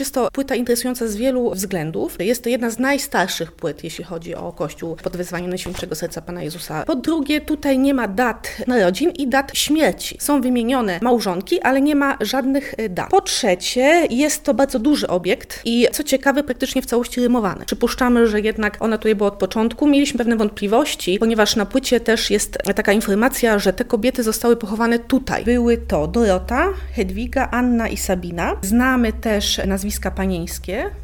Jest to płyta interesująca z wielu względów. Jest to jedna z najstarszych płyt, jeśli chodzi o Kościół pod wezwaniem Najświętszego Serca Pana Jezusa. Po drugie, tutaj nie ma dat narodzin i dat śmierci. Są wymienione małżonki, ale nie ma żadnych dat. Po trzecie, jest to bardzo duży obiekt i co ciekawe, praktycznie w całości rymowany. Przypuszczamy, że jednak ona tutaj była od początku. Mieliśmy pewne wątpliwości, ponieważ na płycie też jest taka informacja, że te kobiety zostały pochowane tutaj. Były to Dorota, Hedwiga, Anna i Sabina. Znamy też nazwiska panieńskie.